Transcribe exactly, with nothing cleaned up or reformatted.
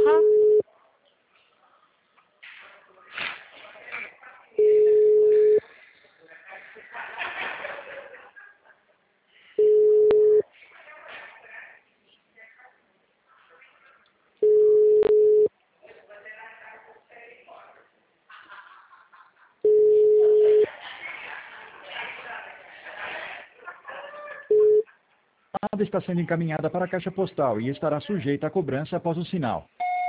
Aham. A chamada está sendo encaminhada para a caixa postal e estará sujeita a cobrança após o sinal.